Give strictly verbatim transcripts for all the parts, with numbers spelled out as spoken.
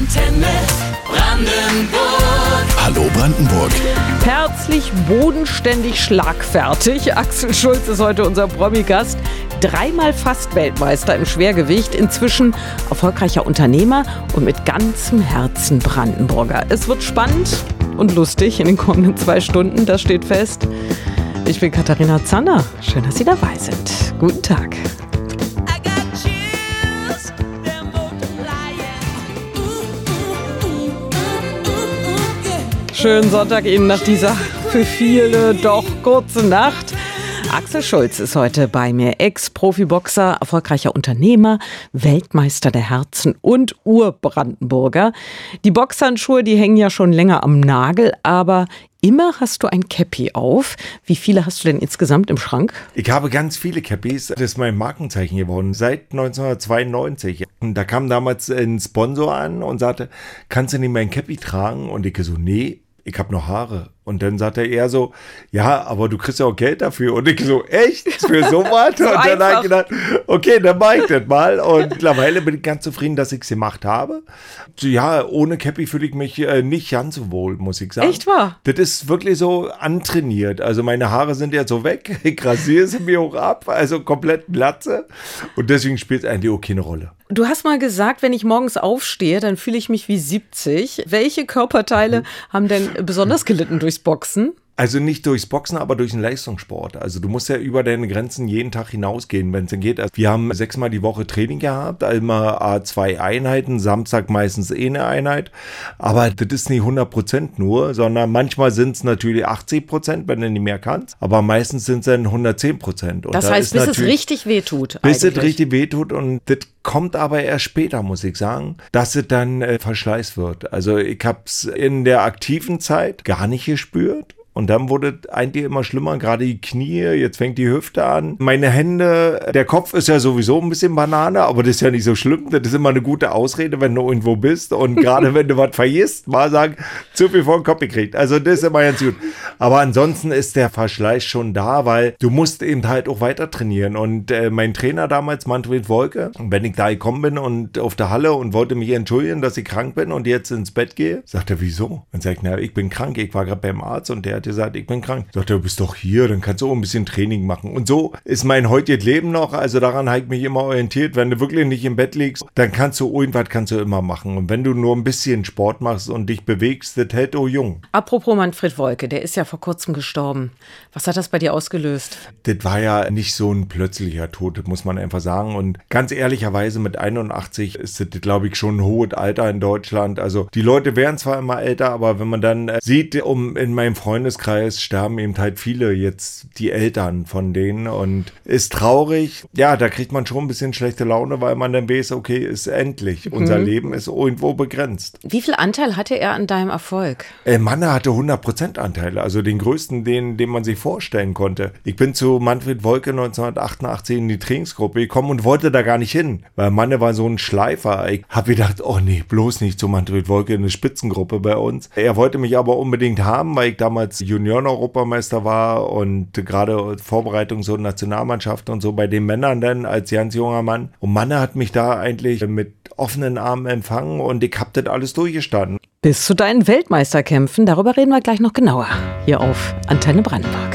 Antenne Brandenburg. Hallo Brandenburg. Herzlich, bodenständig, schlagfertig. Axel Schulz ist heute unser Promi-Gast. Dreimal fast Weltmeister im Schwergewicht, inzwischen erfolgreicher Unternehmer und mit ganzem Herzen Brandenburger. Es wird spannend und lustig in den kommenden zwei Stunden, das steht fest. Ich bin Katharina Zanner. Schön, dass Sie dabei sind. Guten Tag. Schönen Sonntag Ihnen nach dieser für viele doch kurzen Nacht. Axel Schulz ist heute bei mir, Ex-Profiboxer, erfolgreicher Unternehmer, Weltmeister der Herzen und Ur-Brandenburger. Die Boxhandschuhe, die hängen ja schon länger am Nagel, aber immer hast du ein Käppi auf. Wie viele hast du denn insgesamt im Schrank? Ich habe ganz viele Käppis. Das ist mein Markenzeichen geworden, seit neunzehnhundertzweiundneunzig. Und da kam damals ein Sponsor an und sagte, kannst du nicht mein Käppi tragen? Und ich so, nee, ich habe noch Haare. Und dann sagte er so, ja, aber du kriegst ja auch Geld dafür. Und ich so, echt? Für sowas? So und dann einfach. habe ich gedacht, okay, dann mach ich das mal. Und mittlerweile bin ich ganz zufrieden, dass ich es gemacht habe. So, ja, ohne Käppi fühle ich mich äh, nicht ganz so wohl, muss ich sagen. Echt wahr? Das ist wirklich so antrainiert. Also meine Haare sind jetzt so weg. Ich rasiere sie mir auch ab. Also komplett Glatze. Und deswegen spielt es eigentlich auch keine Rolle. Du hast mal gesagt, wenn ich morgens aufstehe, dann fühle ich mich wie siebzig. Welche Körperteile haben denn besonders gelitten durchs Boxen? Also nicht durchs Boxen, aber durch den Leistungssport. Also du musst ja über deine Grenzen jeden Tag hinausgehen, wenn es denn geht. Also wir haben sechsmal die Woche Training gehabt, immer zwei Einheiten, Samstag meistens eh eine Einheit. Aber das ist nicht hundert Prozent nur, sondern manchmal sind es natürlich achtzig Prozent, wenn du nicht mehr kannst. Aber meistens sind es dann hundertzehn Prozent. Und das da heißt, bis es richtig wehtut. Bis eigentlich. es richtig wehtut und das kommt aber erst später, muss ich sagen, dass es dann äh, Verschleiß wird. Also ich habe es in der aktiven Zeit gar nicht gespürt. Und dann wurde es eigentlich immer schlimmer, gerade die Knie, jetzt fängt die Hüfte an. Meine Hände, der Kopf ist ja sowieso ein bisschen Banane, aber das ist ja nicht so schlimm. Das ist immer eine gute Ausrede, wenn du irgendwo bist und gerade wenn du was vergisst, mal sagen, zu viel vor den Kopf gekriegt. Also das ist immer ganz gut. Aber ansonsten ist der Verschleiß schon da, weil du musst eben halt auch weiter trainieren. Und äh, mein Trainer damals, Manfred Wolke, wenn ich da gekommen bin und auf der Halle und wollte mich entschuldigen, dass ich krank bin und jetzt ins Bett gehe, sagt er, wieso? Und sagt, na, ich bin krank, ich war gerade beim Arzt und der hat gesagt, ich bin krank. Sagt er, du bist doch hier, dann kannst du auch ein bisschen Training machen. Und so ist mein heutiges Leben noch, also daran habe ich mich immer orientiert. Wenn du wirklich nicht im Bett liegst, dann kannst du irgendwas kannst du immer machen. Und wenn du nur ein bisschen Sport machst und dich bewegst, das hält auch jung. Apropos Manfred Wolke, der ist ja vor kurzem gestorben. Was hat das bei dir ausgelöst? Das war ja nicht so ein plötzlicher Tod, das muss man einfach sagen. Und ganz ehrlicherweise mit einundachtzig ist das, glaube ich, schon ein hohes Alter in Deutschland. Also die Leute werden zwar immer älter, aber wenn man dann äh, sieht, um in meinem Freundeskreis sterben eben halt viele jetzt die Eltern von denen und ist traurig. Ja, da kriegt man schon ein bisschen schlechte Laune, weil man dann weiß, okay, ist endlich. Unser mhm. Leben ist irgendwo begrenzt. Wie viel Anteil hatte er an deinem Erfolg? Äh, Manne hatte hundert Prozent Anteile, also den größten, den, den man sich vorstellen konnte. Ich bin zu Manfred Wolke neunzehnhundertachtundachtzig in die Trainingsgruppe gekommen und wollte da gar nicht hin, weil Manne war so ein Schleifer. Ich habe gedacht, oh nee, bloß nicht zu Manfred Wolke in eine Spitzengruppe bei uns. Er wollte mich aber unbedingt haben, weil ich damals Junioren-Europameister war und gerade Vorbereitung so Nationalmannschaft und so bei den Männern dann als ganz junger Mann. Und Manne hat mich da eigentlich mit offenen Armen empfangen und ich hab das alles durchgestanden. Bis zu deinen Weltmeisterkämpfen, darüber reden wir gleich noch genauer. Hier auf Antenne Brandenburg.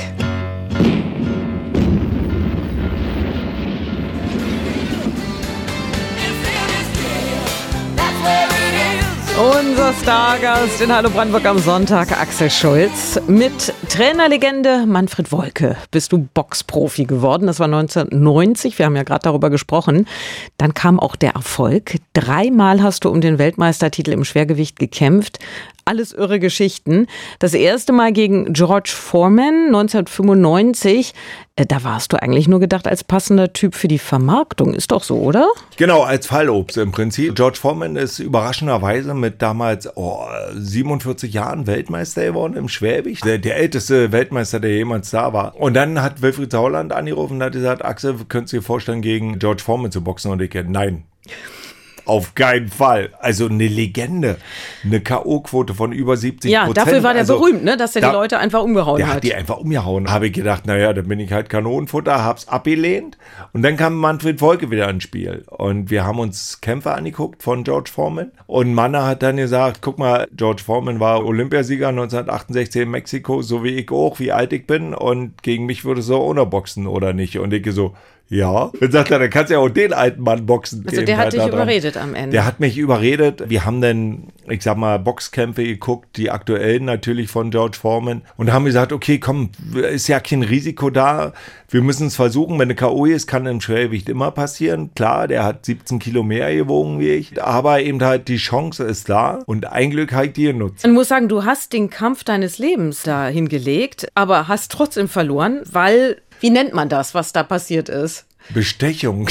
Unser Stargast in Hallo Brandenburg am Sonntag, Axel Schulz. Mit Trainerlegende Manfred Wolke bist du Boxprofi geworden. Das war neunzehnhundertneunzig, wir haben ja gerade darüber gesprochen. Dann kam auch der Erfolg. Dreimal hast du um den Weltmeistertitel im Schwergewicht gekämpft. Alles irre Geschichten. Das erste Mal gegen George Foreman neunzehnhundertfünfundneunzig. Äh, da warst du eigentlich nur gedacht als passender Typ für die Vermarktung. Ist doch so, oder? Genau, als Fallobst im Prinzip. George Foreman ist überraschenderweise mit damals oh, siebenundvierzig Jahren Weltmeister geworden im Schwergewicht. Der, der älteste Weltmeister, der jemals da war. Und dann hat Wilfried Sauerland angerufen und hat gesagt, Axel, könntest du dir vorstellen, gegen George Foreman zu boxen? Und ich gesagt, nein. Auf keinen Fall. Also eine Legende. Eine K O-Quote von über siebzig Prozent. Ja, dafür war der also, berühmt, ne? dass er da, die Leute einfach umgehauen der hat. Der hat die einfach umgehauen. Habe ich gedacht, naja, dann bin ich halt Kanonenfutter, hab's abgelehnt. Und dann kam Manfred Wolke wieder ins Spiel. Und wir haben uns Kämpfe angeguckt von George Foreman. Und Manna hat dann gesagt, guck mal, George Foreman war Olympiasieger neunzehnhundertachtundsechzig in Mexiko, so wie ich auch, wie alt ich bin. Und gegen mich würde es so unterboxen oder nicht. Und ich so, ja. Dann sagt er, dann kannst du ja auch den alten Mann boxen. Also der hat dich überredet am Ende. Der hat mich überredet. Wir haben dann, ich sag mal, Boxkämpfe geguckt, die aktuellen natürlich von George Foreman. Und haben gesagt, okay, komm, ist ja kein Risiko da. Wir müssen es versuchen. Wenn eine K O ist, kann im Schwergewicht immer passieren. Klar, der hat siebzehn Kilo mehr gewogen wie ich. Aber eben halt die Chance ist da. Und ein Glück habe ich die genutzt. Ich muss sagen, du hast den Kampf deines Lebens da hingelegt, aber hast trotzdem verloren, weil... Wie nennt man das, was da passiert ist? Bestechung.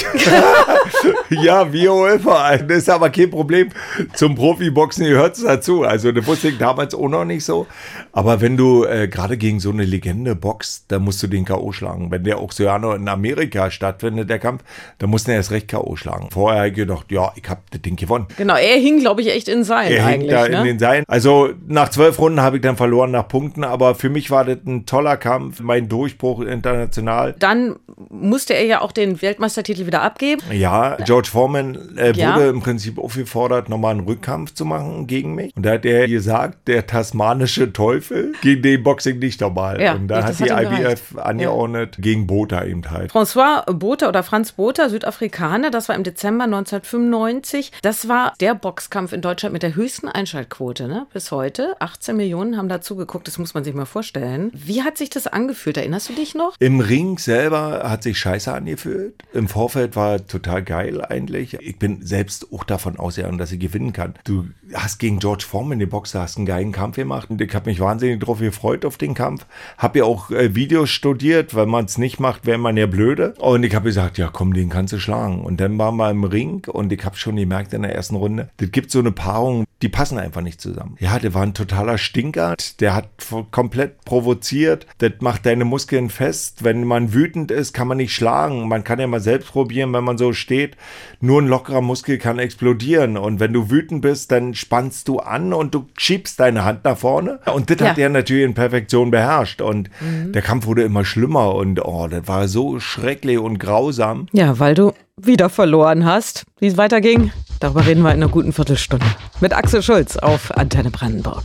Ja, wie auch immer. Das ist aber kein Problem. Zum Profiboxen gehört es dazu. Also das wusste ich damals auch noch nicht so. Aber wenn du äh, gerade gegen so eine Legende boxst, dann musst du den K O schlagen. Wenn der auch so ja noch in Amerika stattfindet, der Kampf, dann musst du erst recht K O schlagen. Vorher habe ich gedacht, ja, ich habe das Ding gewonnen. Genau, er hing, glaube ich, echt in Seilen er eigentlich. Er hing da ne? in den Seilen. Also nach zwölf Runden habe ich dann verloren nach Punkten. Aber für mich war das ein toller Kampf, mein Durchbruch international. Dann musste er ja auch den Weltmeistertitel wieder abgeben. Ja, George Foreman äh, ja. wurde im Prinzip aufgefordert, nochmal einen Rückkampf zu machen gegen mich. Und da hat er gesagt, der tasmanische Teufel, gegen den Boxing nicht normal. Ja, und da hat die hat I B F angeordnet, ja. gegen Botha eben halt. François Botha oder Franz Botha, Südafrikaner, das war im Dezember neunzehnhundertfünfundneunzig. Das war der Boxkampf in Deutschland mit der höchsten Einschaltquote, ne? Bis heute. achtzehn Millionen haben dazu geguckt, das muss man sich mal vorstellen. Wie hat sich das angefühlt? Erinnerst du dich noch? Im Ring selber hat sich scheiße angefühlt. Im Vorfeld war total geil eigentlich. Ich bin selbst auch davon ausgegangen, dass ich gewinnen kann. Du hast gegen George Foreman, den Boxer, hast einen geilen Kampf gemacht. Und ich habe mich wahnsinnig drauf gefreut auf den Kampf. Habe ja auch äh, Videos studiert, weil man es nicht macht, wäre man ja blöde. Und ich habe gesagt, ja komm, den kannst du schlagen. Und dann waren wir im Ring und ich habe schon gemerkt in der ersten Runde, das gibt so eine Paarung, die passen einfach nicht zusammen. Ja, der war ein totaler Stinker. Der hat komplett provoziert. Das macht deine Muskeln fest. Wenn man wütend ist, kann man nicht schlagen. Man kann ja mal selbst probieren, wenn man so steht. Nur ein lockerer Muskel kann explodieren. Und wenn du wütend bist, dann spannst du an und du schiebst deine Hand nach vorne. Und das ja. hat er natürlich in Perfektion beherrscht. Und mhm. der Kampf wurde immer schlimmer. Und oh, das war so schrecklich und grausam. Ja, weil du wieder verloren hast. Wie es weiterging, darüber reden wir in einer guten Viertelstunde. Mit Axel Schulz auf Antenne Brandenburg.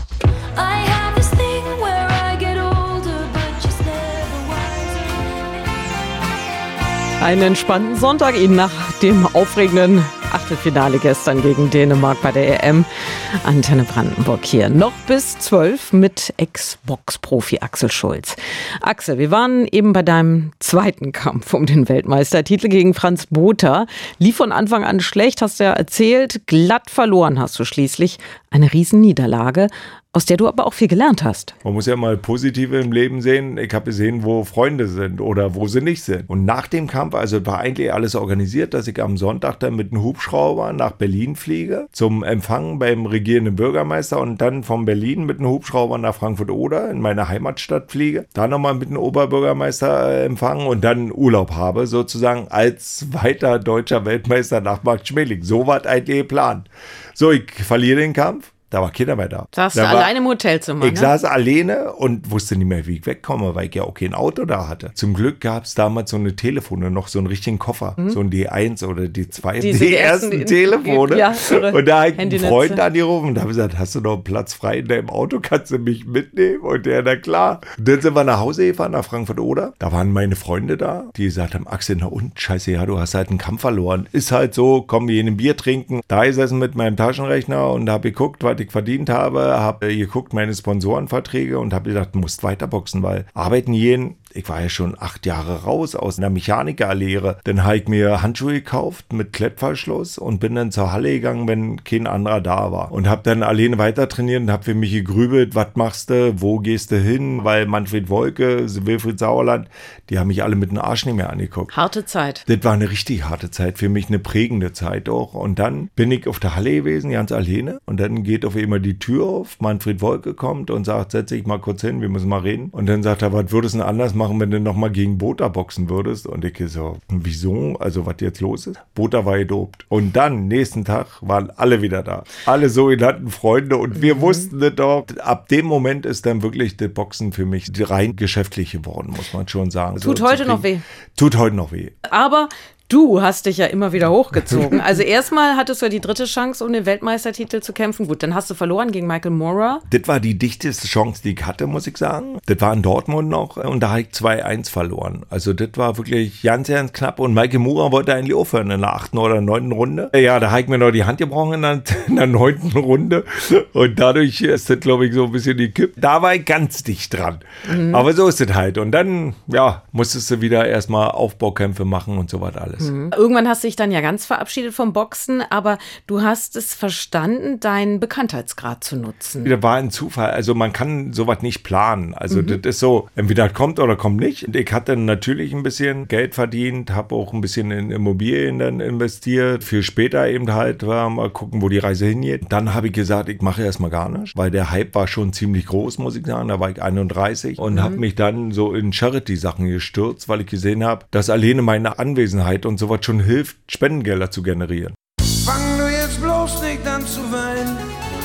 Einen entspannten Sonntag Ihnen nach dem aufregenden Achtelfinale gestern gegen Dänemark bei der E M. Antenne Brandenburg hier. Noch bis zwölf mit Ex-Box-Profi Axel Schulz. Axel, wir waren eben bei deinem zweiten Kampf um den Weltmeistertitel gegen Franz Botha. Lief von Anfang an schlecht, hast du ja erzählt. Glatt verloren hast du schließlich. Eine Riesenniederlage, aus der du aber auch viel gelernt hast. Man muss ja mal Positive im Leben sehen. Ich habe gesehen, wo Freunde sind oder wo sie nicht sind. Und nach dem Kampf, also war eigentlich alles organisiert, dass ich am Sonntag dann mit einem Hubschrauber nach Berlin fliege, zum Empfang beim regierenden Bürgermeister und dann von Berlin mit einem Hubschrauber nach Frankfurt-Oder in meine Heimatstadt fliege, da nochmal mit einem Oberbürgermeister empfangen und dann Urlaub habe, sozusagen als weiter deutscher Weltmeister nach Max Schmeling. So war eigentlich geplant. So, ich verliere den Kampf. Da war keiner mehr da. Saß da du war, alleine im Hotelzimmer, Ich ne? saß alleine und wusste nicht mehr, wie ich wegkomme, weil ich ja auch kein Auto da hatte. Zum Glück gab es damals so eine Telefone, noch so einen richtigen Koffer. Mhm. So ein D eins oder D zwei. Diese die ersten, ersten Telefone. Ja, und da habe ich einen Freund angerufen und habe gesagt, hast du noch einen Platz frei in deinem Auto? Kannst du mich mitnehmen? Und der, na klar. Und dann sind wir nach Hause gefahren, nach Frankfurt-Oder. Da waren meine Freunde da, die gesagt haben, Axel, na und? Scheiße, ja, du hast halt einen Kampf verloren. Ist halt so, komm, wir gehen ein Bier trinken. Da gesessen mit meinem Taschenrechner und habe geguckt, was ich verdient habe. Habe geguckt, meine Sponsorenverträge und habe gedacht, du musst weiterboxen, weil arbeiten jeden, ich war ja schon acht Jahre raus aus einer Mechanikerlehre. Dann habe ich mir Handschuhe gekauft mit Klettverschluss und bin dann zur Halle gegangen, wenn kein anderer da war. Und habe dann alleine weiter trainiert und habe für mich gegrübelt, was machst du, wo gehst du hin, weil Manfred Wolke, Wilfried Sauerland, die haben mich alle mit dem Arsch nicht mehr angeguckt. Harte Zeit. Das war eine richtig harte Zeit, für mich eine prägende Zeit auch. Und dann bin ich auf der Halle gewesen, ganz alleine. Und dann geht auf einmal die Tür auf, Manfred Wolke kommt und sagt, setz dich mal kurz hin, wir müssen mal reden. Und dann sagt er, was würdest du denn anders machen, machen, wenn du nochmal gegen Botha boxen würdest. Und ich so, wieso? Also was jetzt los ist? Botha war gedopt. Und dann, nächsten Tag, waren alle wieder da. Alle sogenannten Freunde. Und wir mhm. wussten das doch. Ab dem Moment ist dann wirklich das Boxen für mich rein geschäftlich geworden, muss man schon sagen. Tut also, heute noch weh. Tut heute noch weh. Aber du hast dich ja immer wieder hochgezogen. Also erstmal hattest du ja die dritte Chance, um den Weltmeistertitel zu kämpfen. Gut, dann hast du verloren gegen Michael Moorer. Das war die dichteste Chance, die ich hatte, muss ich sagen. Das war in Dortmund noch und da habe ich zwei eins verloren. Also das war wirklich ganz, ganz knapp und Michael Moorer wollte eigentlich aufhören in der achten oder neunten Runde. Ja, da habe ich mir noch die Hand gebrochen in der, in der neunten Runde und dadurch ist das, glaube ich, so ein bisschen die Kipp. Da war ich ganz dicht dran. Mhm. Aber so ist es halt. Und dann, ja, musstest du wieder erstmal Aufbaukämpfe machen und so was alles. Mhm. Irgendwann hast du dich dann ja ganz verabschiedet vom Boxen, aber du hast es verstanden, deinen Bekanntheitsgrad zu nutzen. Das war ein Zufall. Also man kann sowas nicht planen. Also mhm. das ist so, entweder kommt oder kommt nicht. Und ich hatte natürlich ein bisschen Geld verdient, habe auch ein bisschen in Immobilien dann investiert. Für später eben halt, ja, mal gucken, wo die Reise hingeht. Dann habe ich gesagt, ich mache erstmal gar nichts, weil der Hype war schon ziemlich groß, muss ich sagen. Da war ich einunddreißig und mhm. habe mich dann so in Charity-Sachen gestürzt, weil ich gesehen habe, dass alleine meine Anwesenheit und sowas schon hilft, Spendengelder zu generieren. Fang du jetzt bloß nicht an zu weinen.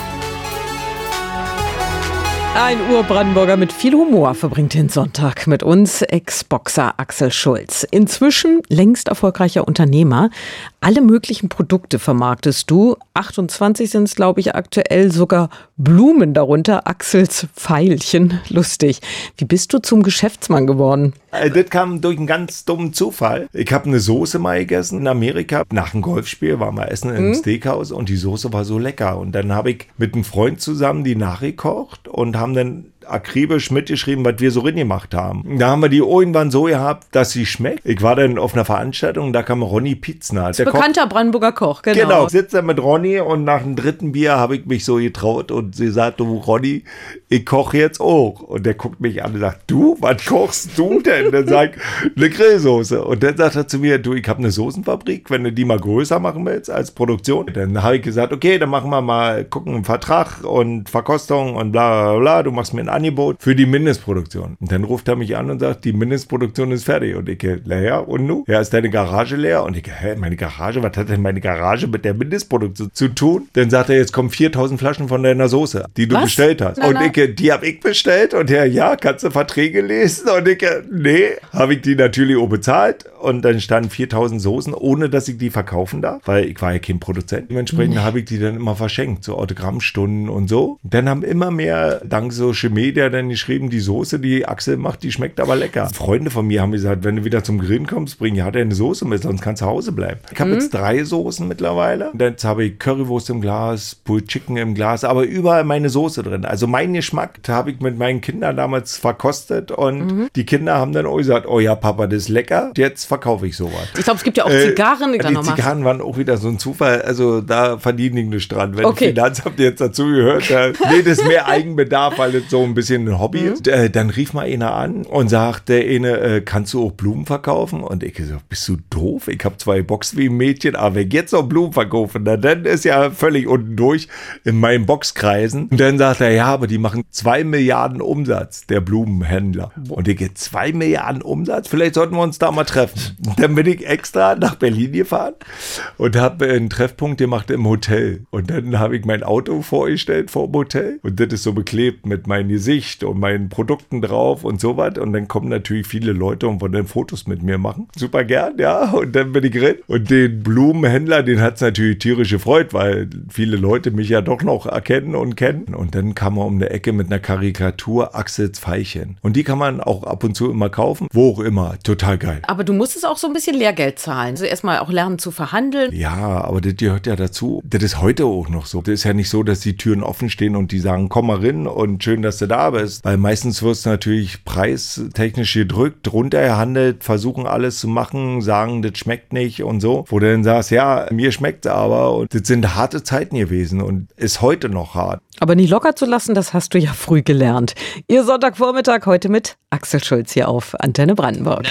Ein Ur-Brandenburger mit viel Humor verbringt den Sonntag mit uns, Ex-Boxer Axel Schulz. Inzwischen längst erfolgreicher Unternehmer. Alle möglichen Produkte vermarktest du. achtundzwanzig sind es, glaube ich, aktuell, sogar Blumen darunter. Axels Veilchen. Lustig. Wie bist du zum Geschäftsmann geworden? Das kam durch einen ganz dummen Zufall. Ich habe eine Soße mal gegessen in Amerika. Nach einem Golfspiel waren wir essen im mhm. Steakhouse und die Soße war so lecker. Und dann habe ich mit einem Freund zusammen die nachgekocht und haben dann akribisch mitgeschrieben, was wir so drin gemacht haben. Da haben wir die irgendwann so gehabt, dass sie schmeckt. Ich war dann auf einer Veranstaltung, da kam Ronny Pietzner. Der Bekannter Koch, Brandenburger Koch, genau. Genau, sitzt da mit Ronny und nach dem dritten Bier habe ich mich so getraut und sie sagt, du Ronny, ich koche jetzt auch. Und der guckt mich an und sagt, du, was kochst du denn? Dann sag ich, eine Grillsoße. Und dann sagt er zu mir, du, ich habe eine Soßenfabrik, wenn du die mal größer machen willst als Produktion. Dann habe ich gesagt, okay, dann machen wir mal, gucken, einen Vertrag und Verkostung und bla bla bla, du machst mir ein Angebot für die Mindestproduktion. Und dann ruft er mich an und sagt, die Mindestproduktion ist fertig. Und ich, naja, und nu? Ja, ist deine Garage leer? Und ich, hä, meine Garage? Was hat denn meine Garage mit der Mindestproduktion zu tun? Dann sagt er, jetzt kommen viertausend Flaschen von deiner Soße, die du Was? bestellt hast. Na, und ich, die habe ich bestellt. Und er, ja, kannst du Verträge lesen? Und ich, nee, habe ich die natürlich auch bezahlt. Und dann standen viertausend Soßen, ohne dass ich die verkaufen darf, weil ich war ja kein Produzent. Dementsprechend nee. habe ich die dann immer verschenkt, so Autogrammstunden und so. Dann haben immer mehr, dank Social Media, dann geschrieben, die Soße, die Axel macht, die schmeckt aber lecker. Freunde von mir haben gesagt, wenn du wieder zum Grillen kommst, bring ja deine Soße mit, sonst kannst du zu Hause bleiben. Ich habe mhm. jetzt drei Soßen mittlerweile. Und jetzt habe ich Currywurst im Glas, Pulled Chicken im Glas, aber überall meine Soße drin. Also mein Geschmack habe ich mit meinen Kindern damals verkostet und mhm. die Kinder haben dann auch gesagt, oh ja, Papa, das ist lecker, jetzt verkaufe ich sowas. Ich glaube, es gibt ja auch Zigarren. Äh, die noch Zigarren waren auch wieder so ein Zufall, also da verdiene ich nichts dran. Wenn okay. Finanzamt jetzt dazu gehört, da, nee, das ist mehr Eigenbedarf, weil das so ein bisschen ein Hobby ist. Mhm. Äh, dann rief mal einer an und sagte, eine, äh, kannst du auch Blumen verkaufen? Und ich so, bist du doof? Ich habe zwei Boxen wie ein Mädchen, aber wenn ich jetzt noch Blumen verkaufen, na, dann ist ja völlig unten durch in meinen Boxkreisen. Und dann sagt er, ja, aber die machen zwei Milliarden Umsatz, der Blumenhändler. Und ich gehe, zwei Milliarden Umsatz? Vielleicht sollten wir uns da mal treffen. Dann bin ich extra nach Berlin gefahren und habe einen Treffpunkt gemacht im Hotel. Und dann habe ich mein Auto vorgestellt vor dem Hotel. Und das ist so beklebt mit meinem Gesicht und meinen Produkten drauf und so was. Und dann kommen natürlich viele Leute und wollen dann Fotos mit mir machen. Super gern, ja. Und dann bin ich drin. Und den Blumenhändler, den hat es natürlich tierisch gefreut, weil viele Leute mich ja doch noch erkennen und kennen. Und dann kam er um eine Ecke mit einer Karikatur Axels Veilchen. Und die kann man auch ab und zu immer kaufen, wo auch immer. Total geil. Aber du musstest auch so ein bisschen Lehrgeld zahlen. Also erstmal auch lernen zu verhandeln. Ja, aber das gehört ja dazu. Das ist heute auch noch so. Das ist ja nicht so, dass die Türen offen stehen und die sagen, komm mal rein und schön, dass du da bist. Weil meistens wirst du natürlich preistechnisch gedrückt, runtergehandelt, versuchen alles zu machen, sagen, das schmeckt nicht und so. Wo du dann sagst, ja, mir schmeckt es aber. Und das sind harte Zeiten gewesen und ist heute noch hart. Aber nie locker zu lassen, das hast du ja früh gelernt. Ihr Sonntagvormittag heute mit Axel Schulz hier auf Antenne Brandenburg.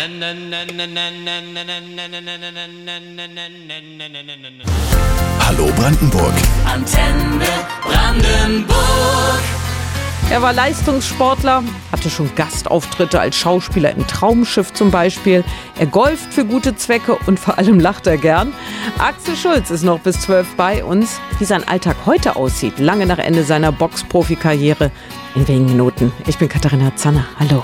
Hallo Brandenburg. Antenne Brandenburg. Er war Leistungssportler, hat hatte schon Gastauftritte als Schauspieler im Traumschiff zum Beispiel. Er golft für gute Zwecke und vor allem lacht er gern. Axel Schulz ist noch bis zwölf bei uns. Wie sein Alltag heute aussieht, lange nach Ende seiner Boxprofikarriere, in wenigen Minuten. Ich bin Katharina Zanner. Hallo.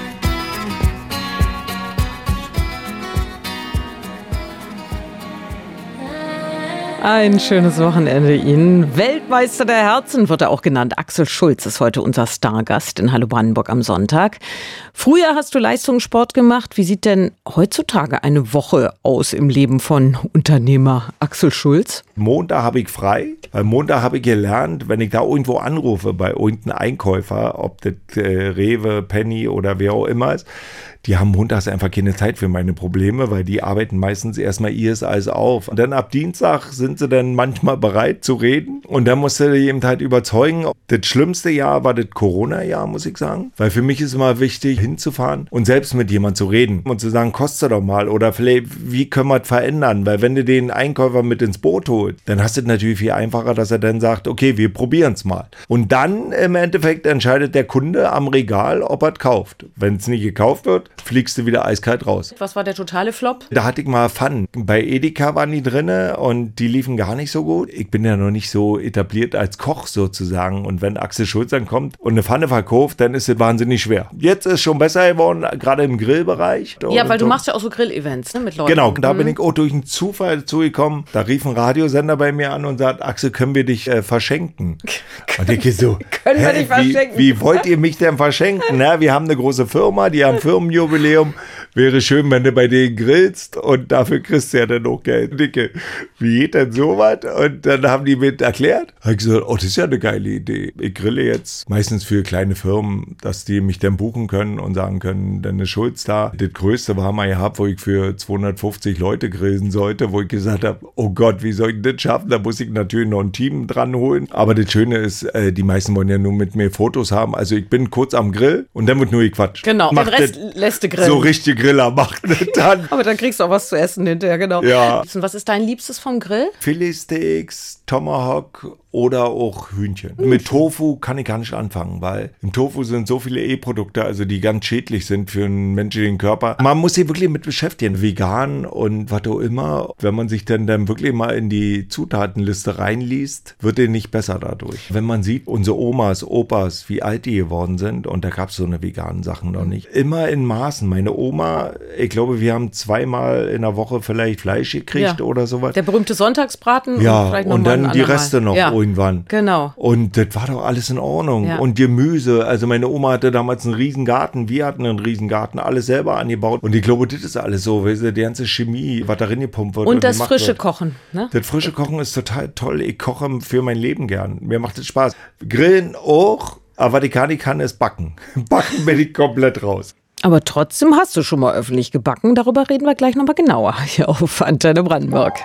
Ein schönes Wochenende Ihnen. Weltmeister der Herzen wird er auch genannt. Axel Schulz ist heute unser Stargast in Hallo Brandenburg am Sonntag. Früher hast du Leistungssport gemacht. Wie sieht denn heutzutage eine Woche aus im Leben von Unternehmer Axel Schulz? Montag habe ich frei. Weil Montag habe ich gelernt, wenn ich da irgendwo anrufe bei irgendeinem Einkäufer, ob das äh, Rewe, Penny oder wer auch immer ist, die haben montags einfach keine Zeit für meine Probleme, weil die arbeiten meistens erstmal ihres alles auf. Und dann ab Dienstag sind sie dann manchmal bereit zu reden. Und dann musst du die eben halt überzeugen. Das schlimmste Jahr war das Corona-Jahr, muss ich sagen. Weil für mich ist immer wichtig, hinzufahren und selbst mit jemandem zu reden. Und zu sagen, kostet doch mal. Oder vielleicht, wie können wir es verändern? Weil wenn du den Einkäufer mit ins Boot holst, dann hast du es natürlich viel einfacher, dass er dann sagt, okay, wir probieren es mal. Und dann im Endeffekt entscheidet der Kunde am Regal, ob er es kauft. Wenn es nicht gekauft wird, fliegst du wieder eiskalt raus. Was war der totale Flop? Da hatte ich mal Pfannen. Bei Edeka waren die drinne und die liefen gar nicht so gut. Ich bin ja noch nicht so etabliert als Koch sozusagen. Und wenn Axel Schulz dann kommt und eine Pfanne verkauft, dann ist es wahnsinnig schwer. Jetzt ist es schon besser geworden, gerade im Grillbereich. Ja, weil so. Du machst ja auch so Grill-Events, ne, mit Leuten. Genau, da mhm. bin ich auch durch einen Zufall zugekommen. Da rief ein Radiosender bei mir an und sagt, Axel, können wir dich äh, verschenken? Und ich so, können wir dich verschenken? Wie, wie wollt ihr mich denn verschenken? Na, wir haben eine große Firma, die haben Firmenjubiläum. Wäre schön, wenn du bei denen grillst und dafür kriegst du ja dann auch Geld. Dicke, wie geht denn sowas? Und dann haben die mir erklärt. Habe ich gesagt, oh, das ist ja eine geile Idee. Ich grille jetzt meistens für kleine Firmen, dass die mich dann buchen können und sagen können, dann ist Schulz da. Das Größte war mal gehabt, wo ich für zweihundertfünfzig Leute grillen sollte, wo ich gesagt habe, oh Gott, wie soll ich das schaffen? Da muss ich natürlich noch ein Team dran holen. Aber das Schöne ist, die meisten wollen ja nur mit mir Fotos haben. Also ich bin kurz am Grill und dann wird nur gequatscht. Genau, Mach den Rest lässt du grillen. So richtig Griller machen dann. Aber dann kriegst du auch was zu essen hinterher, genau. Ja. Was ist dein Liebstes vom Grill? Filetsteaks, Tomahawk oder auch Hühnchen. Hühnchen. Mit Tofu kann ich gar nicht anfangen, weil im Tofu sind so viele E-Produkte, also die ganz schädlich sind für einen menschlichen Körper. Man muss sich wirklich mit beschäftigen, vegan und was auch immer. Wenn man sich dann, dann wirklich mal in die Zutatenliste reinliest, wird der nicht besser dadurch. Wenn man sieht, unsere Omas, Opas, wie alt die geworden sind, und da gab es so eine veganen Sachen noch nicht. Immer in Maßen. Meine Oma, ich glaube, wir haben zweimal in der Woche vielleicht Fleisch gekriegt ja. oder sowas. Der berühmte Sonntagsbraten ja, und vielleicht noch und mal dann die Reste noch ja. irgendwann. Genau. Und das war doch alles in Ordnung. Ja. Und Gemüse, also meine Oma hatte damals einen riesen Garten, wir hatten einen riesen Garten, alles selber angebaut. Und ich glaube, das ist alles so, weißt du, die ganze Chemie, was darin gepumpt wird. Und, und das frische wird. Kochen, ne? Das frische Kochen ist total toll. Ich koche für mein Leben gern. Mir macht es Spaß. Grillen auch, aber was ich gar nicht kann, ist backen. Backen bin ich komplett raus. Aber trotzdem hast du schon mal öffentlich gebacken. Darüber reden wir gleich nochmal genauer hier auf Antenne Brandenburg.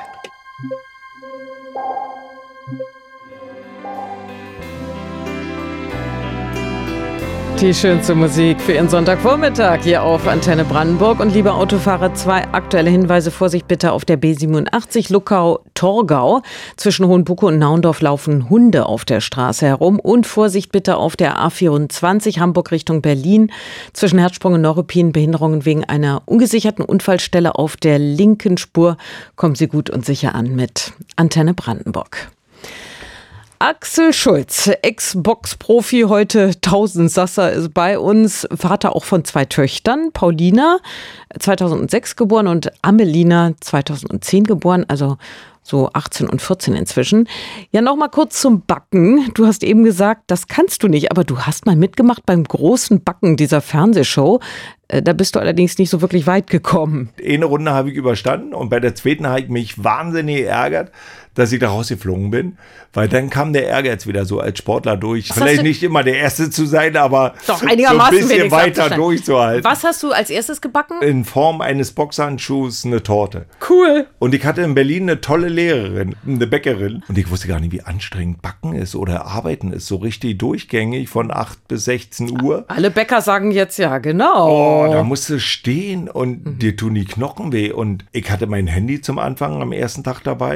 Die schönste Musik für Ihren Sonntagvormittag hier auf Antenne Brandenburg. Und liebe Autofahrer, zwei aktuelle Hinweise. Vorsicht bitte auf der B siebenundachtzig Luckau-Torgau. Zwischen Hohenbucke und Naundorf laufen Hunde auf der Straße herum. Und Vorsicht bitte auf der A vierundzwanzig Hamburg Richtung Berlin. Zwischen Herzsprung und Neuruppin Behinderungen wegen einer ungesicherten Unfallstelle auf der linken Spur. Kommen Sie gut und sicher an mit Antenne Brandenburg. Axel Schulz, Ex-Box-Profi, heute Tausendsasser, ist bei uns. Vater auch von zwei Töchtern, Paulina, zweitausendsechs geboren, und Amelina, zweitausendzehn geboren, also so achtzehn und vierzehn inzwischen. Ja, noch mal kurz zum Backen. Du hast eben gesagt, das kannst du nicht, aber du hast mal mitgemacht beim großen Backen dieser Fernsehshow. Da bist du allerdings nicht so wirklich weit gekommen. Eine Runde habe ich überstanden und bei der zweiten habe ich mich wahnsinnig geärgert, dass ich da rausgeflogen bin, weil dann kam der Ehrgeiz wieder so als Sportler durch. Was Vielleicht nicht immer der Erste zu sein, aber doch, einigermaßen so ein bisschen weiter durchzuhalten. Was hast du als erstes gebacken? In Form eines Boxhandschuhs eine Torte. Cool. Und ich hatte in Berlin eine tolle Lehrerin, eine Bäckerin. Und ich wusste gar nicht, wie anstrengend Backen ist oder Arbeiten ist. So richtig durchgängig von acht bis sechzehn Uhr. Alle Bäcker sagen jetzt ja, genau. Oh, da musst du stehen und mhm. dir tun die Knochen weh. Und ich hatte mein Handy zum Anfang am ersten Tag dabei.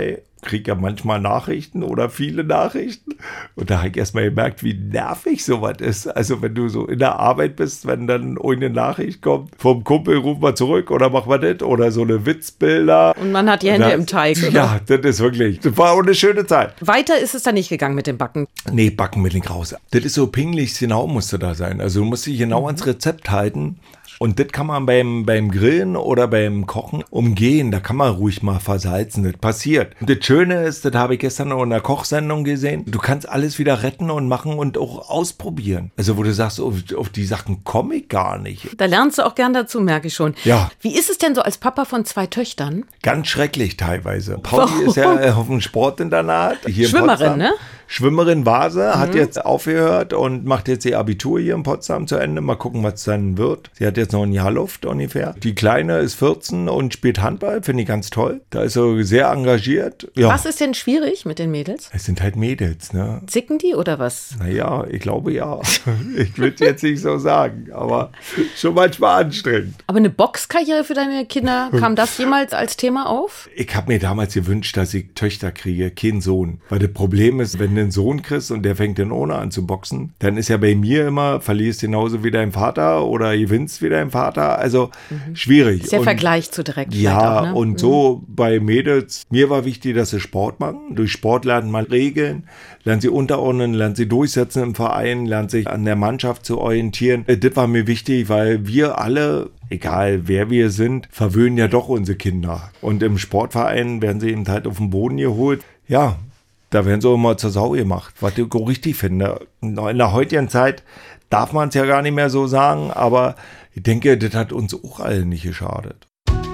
kriege ja manchmal Nachrichten oder viele Nachrichten. Und da habe ich erstmal gemerkt, wie nervig sowas ist. Also wenn du so in der Arbeit bist, wenn dann eine Nachricht kommt, vom Kumpel ruf mal zurück oder mach mal das oder so eine Witzbilder. Und man hat die Hände das, im Teig, oder? Ja, das ist wirklich, das war auch eine schöne Zeit. Weiter ist es dann nicht gegangen mit dem Backen? Nee, Backen mit den Krause. Das ist so pingelig, genau musste da sein. Also du musst dich genau mhm. ans Rezept halten. Und das kann man beim, beim Grillen oder beim Kochen umgehen. Da kann man ruhig mal versalzen. Das passiert. Und das Schöne ist, das habe ich gestern noch in der Kochsendung gesehen, du kannst alles wieder retten und machen und auch ausprobieren. Also wo du sagst, auf, auf die Sachen komme ich gar nicht. Da lernst du auch gern dazu, merke ich schon. Ja. Wie ist es denn so als Papa von zwei Töchtern? Ganz schrecklich teilweise. Pauli ist ja auf dem Sportinternat. Hier Schwimmerin, ne? Schwimmerin war sie, hat mhm. jetzt aufgehört und macht jetzt ihr Abitur hier in Potsdam zu Ende. Mal gucken, was dann wird. Sie hat jetzt noch ein Jahr Luft ungefähr. Die Kleine ist vierzehn und spielt Handball, finde ich ganz toll. Da ist sie sehr engagiert. Ja. Was ist denn schwierig mit den Mädels? Es sind halt Mädels, ne? Zicken die oder was? Naja, ich glaube ja. Ich würde jetzt nicht so sagen, aber schon manchmal anstrengend. Aber eine Boxkarriere für deine Kinder, kam das jemals als Thema auf? Ich habe mir damals gewünscht, dass ich Töchter kriege, keinen Sohn. Weil das Problem ist, wenn du einen Sohn kriegst und der fängt dann ohne an zu boxen, dann ist ja bei mir immer, verlierst genauso wie dein Vater oder gewinnst wie dein Vater. Also mhm. schwierig. Ist der und, Vergleich zu direkt. Ja, auch, ne? und mhm. so bei Mädels, mir war wichtig, dass sie Sport machen. Durch Sport lernen man Regeln, lernen sie unterordnen, lernen sie durchsetzen im Verein, lernen sich an der Mannschaft zu orientieren. Das war mir wichtig, weil wir alle, egal wer wir sind, verwöhnen ja doch unsere Kinder. Und im Sportverein werden sie eben halt auf den Boden geholt. Ja, da werden sie auch immer zur Sau gemacht, was ich auch richtig finde. In der heutigen Zeit darf man es ja gar nicht mehr so sagen, aber ich denke, das hat uns auch allen nicht geschadet.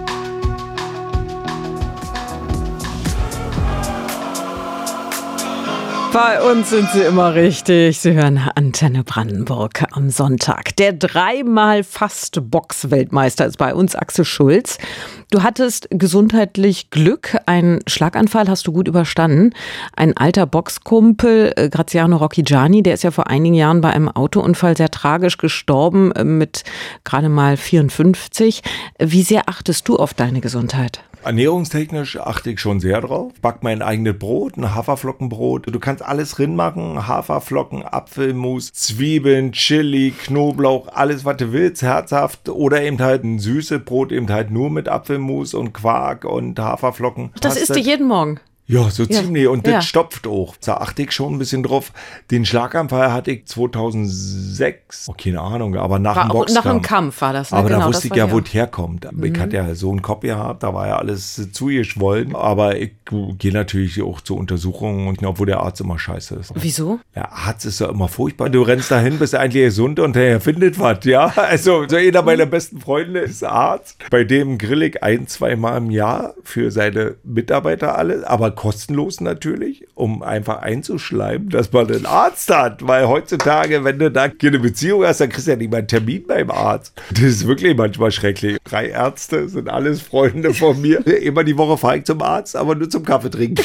Bei uns sind sie immer richtig. Sie hören Antenne Brandenburg am Sonntag. Der dreimal fast Box-Weltmeister ist bei uns, Axel Schulz. Du hattest gesundheitlich Glück. Einen Schlaganfall hast du gut überstanden. Ein alter Boxkumpel, Graziano Rocchigiani, der ist ja vor einigen Jahren bei einem Autounfall sehr tragisch gestorben, mit gerade mal vierundfünfzig. Wie sehr achtest du auf deine Gesundheit? Ernährungstechnisch achte ich schon sehr drauf. Back mein eigenes Brot, ein Haferflockenbrot. Du kannst alles drin machen. Haferflocken, Apfelmus, Zwiebeln, Chili, Knoblauch, alles was du willst, herzhaft. Oder eben halt ein süßes Brot, eben halt nur mit Apfelmus und Quark und Haferflocken. Das isst du jeden Morgen? Ja, so ziemlich. Ja. Und das ja. stopft auch. Da achte ich schon ein bisschen drauf. Den Schlaganfall hatte ich zweitausendsechs. Oh, keine Ahnung, aber nach war dem Boxkampf. Nach dem Kampf war das. Ne? Aber genau, da wusste ich ja, wo es herkommt. Mhm. Ich hatte ja so einen Kopf gehabt, da war ja alles zugeschwollen. Aber ich gehe natürlich auch zur Untersuchung, und obwohl der Arzt immer scheiße ist. Wieso? Der Arzt ist ja immer furchtbar. Du rennst dahin, bist eigentlich gesund und der findet was, ja. Also so einer meiner besten Freunde ist Arzt. Bei dem grill ich ein, zweimal im Jahr für seine Mitarbeiter alle, aber kostenlos natürlich. Natürlich, um einfach einzuschleimen, dass man einen Arzt hat. Weil heutzutage, wenn du da keine Beziehung hast, dann kriegst du ja nicht mal einen Termin beim Arzt. Das ist wirklich manchmal schrecklich. Drei Ärzte sind alles Freunde von mir. Immer die Woche fahre ich zum Arzt, aber nur zum Kaffee trinken.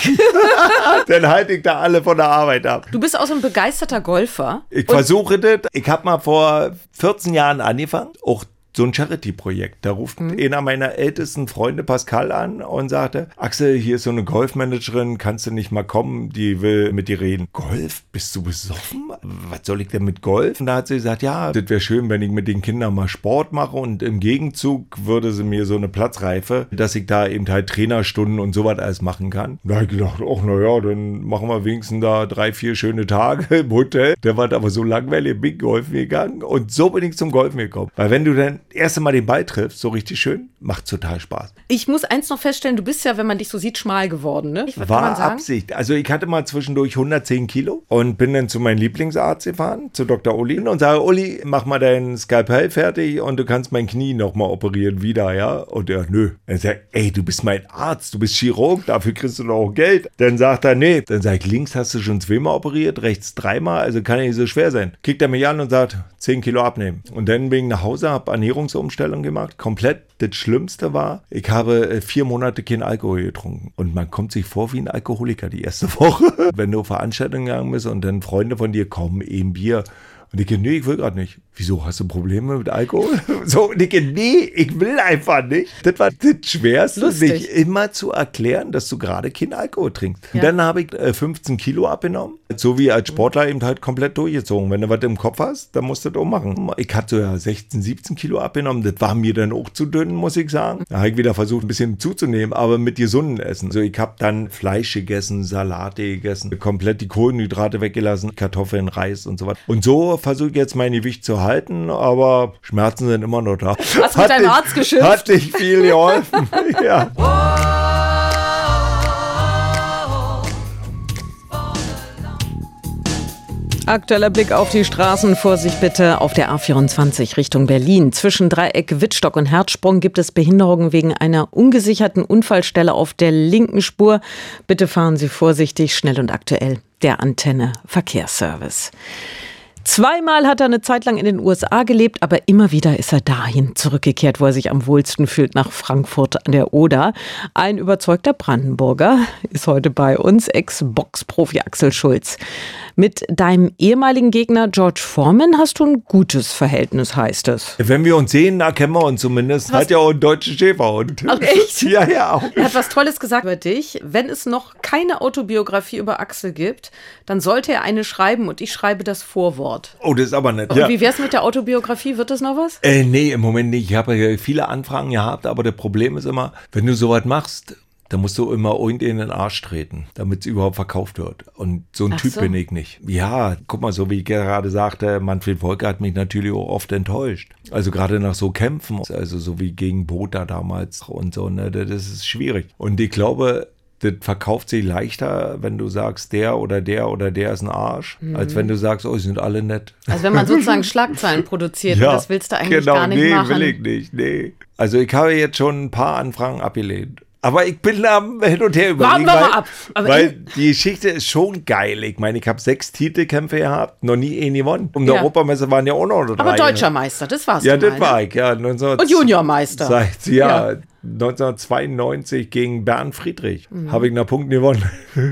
Dann halte ich da alle von der Arbeit ab. Du bist auch so ein begeisterter Golfer. Ich versuche das. Ich habe mal vor vierzehn Jahren angefangen, auch so ein Charity-Projekt. Da ruft mhm. einer meiner ältesten Freunde, Pascal, an und sagte, Axel, hier ist so eine Golfmanagerin, kannst du nicht mal kommen, die will mit dir reden. Golf? Bist du besoffen? Was soll ich denn mit Golf? Und da hat sie gesagt, ja, das wäre schön, wenn ich mit den Kindern mal Sport mache, und im Gegenzug würde sie mir so eine Platzreife, dass ich da eben halt Trainerstunden und sowas alles machen kann. Da habe ich gedacht, ach naja, dann machen wir wenigstens da drei, vier schöne Tage im Hotel. Der war aber so langweilig, bin Golfen gegangen, und so bin ich zum Golfen gekommen. Weil wenn du dann erste Mal den Ball triffst, so richtig schön, macht total Spaß. Ich muss eins noch feststellen, du bist ja, wenn man dich so sieht, schmal geworden, ne? Was War kann man sagen? Absicht. Also ich hatte mal zwischendurch hundertzehn Kilo und bin dann zu meinem Lieblingsarzt gefahren, zu Doktor Uli, und sage, Uli, mach mal dein Skalpell fertig und du kannst mein Knie nochmal operieren wieder, ja? Und er, nö. Er sagt, ey, du bist mein Arzt, du bist Chirurg, dafür kriegst du doch auch Geld. Dann sagt er, nee. Dann sag ich, links hast du schon zweimal operiert, rechts dreimal, also kann ja nicht so schwer sein. Kickt er mich an und sagt, zehn Kilo abnehmen. Und dann bin ich nach Hause, hab Ernährungsumstellung gemacht, komplett. Das Schlimmste war, ich habe vier Monate keinen Alkohol getrunken. Und man kommt sich vor wie ein Alkoholiker die erste Woche. Wenn du auf Veranstaltungen gegangen bist und dann Freunde von dir kommen, eben Bier. Und ich, nee, ich will gerade nicht. Wieso, hast du Probleme mit Alkohol? So, und ich, nee, ich will einfach nicht. Das war das Schwerste, Lustig. sich immer zu erklären, dass du gerade keinen Alkohol trinkst. Ja. Und dann habe ich äh, fünfzehn Kilo abgenommen. So wie als Sportler eben halt komplett durchgezogen. Wenn du was im Kopf hast, dann musst du das auch machen. Ich hatte so ja sechzehn, siebzehn Kilo abgenommen. Das war mir dann auch zu dünn, muss ich sagen. Da habe ich wieder versucht, ein bisschen zuzunehmen, aber mit gesunden Essen. Also ich habe dann Fleisch gegessen, Salate gegessen, komplett die Kohlenhydrate weggelassen, Kartoffeln, Reis und so weiter. Und so versuche ich jetzt mein Gewicht zu halten, aber Schmerzen sind immer noch da. Hast du mit deinem Arzt geschimpft? Hat nicht viel geholfen. Ja. Aktueller Blick auf die Straßen. Vorsicht bitte auf der A vierundzwanzig Richtung Berlin. Zwischen Dreieck Wittstock und Herzsprung gibt es Behinderungen wegen einer ungesicherten Unfallstelle auf der linken Spur. Bitte fahren Sie vorsichtig, schnell und aktuell. Der Antenne Verkehrsservice. Zweimal hat er eine Zeit lang in den U S A gelebt, aber immer wieder ist er dahin zurückgekehrt, wo er sich am wohlsten fühlt, nach Frankfurt an der Oder. Ein überzeugter Brandenburger ist heute bei uns, Ex-Boxprofi Axel Schulz. Mit deinem ehemaligen Gegner George Foreman hast du ein gutes Verhältnis, heißt es. Wenn wir uns sehen, da kennen wir uns zumindest. Was? Hat ja auch einen deutschen Schäferhund. Ach echt? Ja, ja. Auch. Er hat was Tolles gesagt über dich. Wenn es noch keine Autobiografie über Axel gibt, dann sollte er eine schreiben und ich schreibe das Vorwort. Oh, das ist aber nett. Und Ja. wie wär's mit der Autobiografie? Wird das noch was? Äh, nee, im Moment nicht. Ich habe ja viele Anfragen gehabt, aber das Problem ist immer, wenn du sowas machst, dann musst du immer irgendwie in den Arsch treten, damit es überhaupt verkauft wird. Und so ein Ach Typ so. bin ich nicht. Ja, guck mal, so wie ich gerade sagte, Manfred Wolke hat mich natürlich auch oft enttäuscht. Also gerade nach so Kämpfen, also so wie gegen Botha damals und so, ne, das ist schwierig. Und ich glaube, das verkauft sich leichter, wenn du sagst, der oder der oder der ist ein Arsch, mhm. als wenn du sagst, oh, sie sind alle nett. Also wenn man sozusagen Schlagzeilen produziert, Ja, und das willst du eigentlich genau, gar nicht nee, machen. will ich nicht, nee. Also ich habe jetzt schon ein paar Anfragen abgelehnt. Aber ich bin am Hin und Her überlegen, Warten wir mal weil, ab. Aber weil die Geschichte ist schon geil. Ich meine, ich habe sechs Titelkämpfe gehabt, noch nie einen gewonnen. Um Ja. die Europamesse waren ja auch noch drei. Aber deutscher Meister, das war's. Ja, du das mal, war ne? ich, ja. neunzehn Und Juniormeister. Seit, ja, Ja. neunzehnhundertzweiundneunzig gegen Bernd Friedrich Mhm. habe ich nach Punkten gewonnen.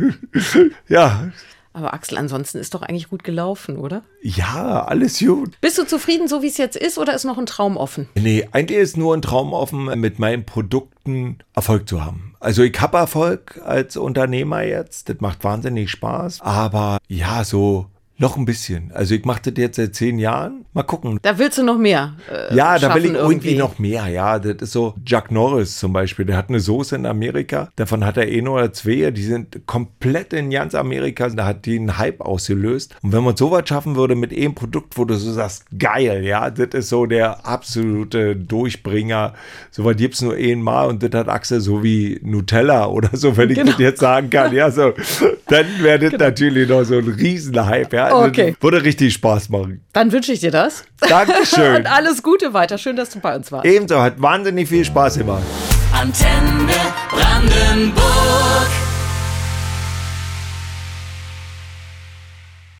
Ja, Aber Axel, ansonsten ist doch eigentlich gut gelaufen, oder? ja, alles gut. Bist du zufrieden, so wie es jetzt ist, oder ist noch ein Traum offen? Nee, eigentlich ist nur ein Traum offen, mit meinen Produkten Erfolg zu haben. Also ich habe Erfolg als Unternehmer jetzt, das macht wahnsinnig Spaß, aber ja, so noch ein bisschen. Also ich mache das jetzt seit zehn Jahren, mal gucken. Da willst du noch mehr äh, Ja, da will ich schaffen irgendwie noch mehr, ja, das ist so, Chuck Norris zum Beispiel, der hat eine Soße in Amerika, davon hat er ein oder zwei, die sind komplett in ganz Amerika, da hat die einen Hype ausgelöst und wenn man sowas schaffen würde mit einem Produkt, wo du so sagst, geil, ja, das ist so der absolute Durchbringer, sowas gibt es nur einmal und das hat Axel so wie Nutella oder so, wenn ich Genau. das jetzt sagen kann, ja, so, dann wäre das natürlich noch so ein Riesenhype, ja, Okay. das würde richtig Spaß machen. Dann wünsche ich dir das. Dankeschön. Und alles Gute weiter. Schön, dass du bei uns warst. Ebenso, hat wahnsinnig viel Spaß gemacht. Antenne Brandenburg.